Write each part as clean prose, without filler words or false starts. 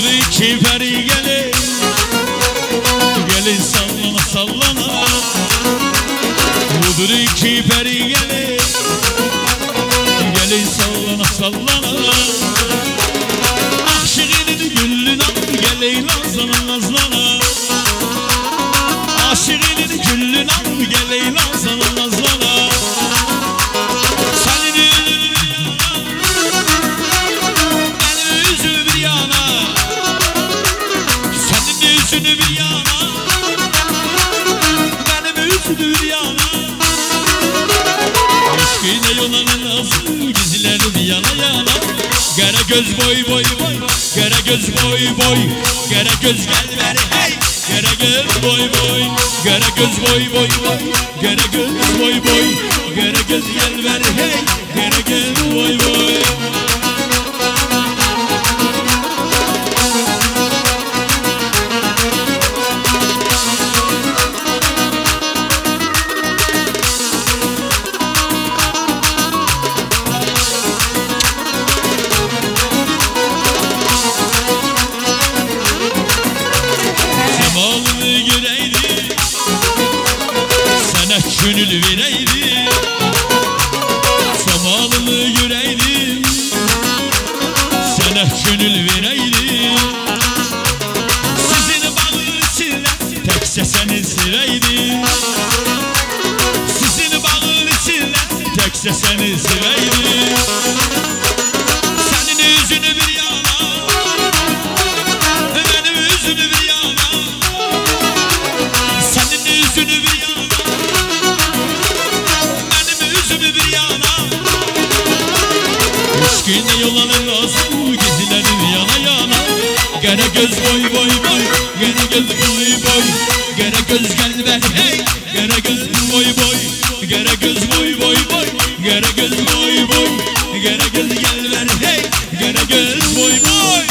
iki peri gelin, gelin sallana sallana. Budur iki peri gelin, gelin sallana sallana. Aşığının güllün al, gelin nazlana nazlana. Aşığının güllün al, gelin nazlana nazlana. Gere göz boy boy boy, gere göz boy boy, gere göz gel ver hey. Gere göz boy boy, gere göz boy boy boy, gere göz boy boy, gere göz gel ver hey. Gere göz boy boy. Gönül vereydi, zamanımı göreydi. Sana gönül vereydi. Sizin bağın içinde tekse seni seveydi. Sizin bağın içinde tekse seni seveydi. Senin yüzünü bir yana, benim yüzünü bir yana. Senin yüzünü bir yana, yine yolanın lazım, gezilerim yana yana. Gene göz boy boy boy, gene göz boy boy, gene göz gel ver hey. Gene göz boy boy, gene göz boy boy boy, gene göz boy boy, gene göz gel ver hey. Gene göz boy boy.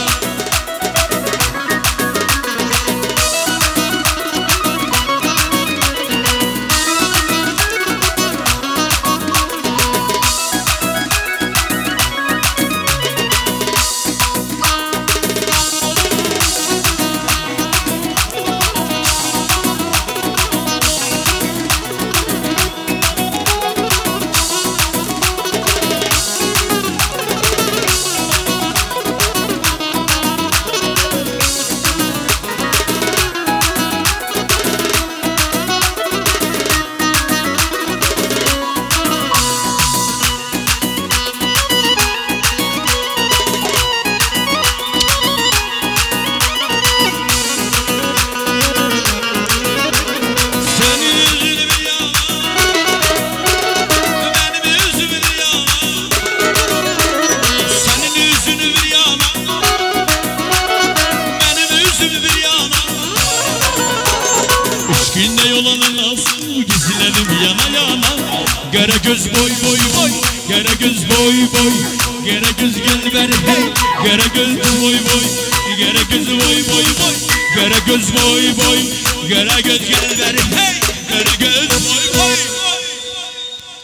Gere göz boy boy boy, gere göz boy boy, gere göz gel ver hey. Gere göz boy boy, gere göz boy boy boy, gere göz boy boy, gere göz gel ver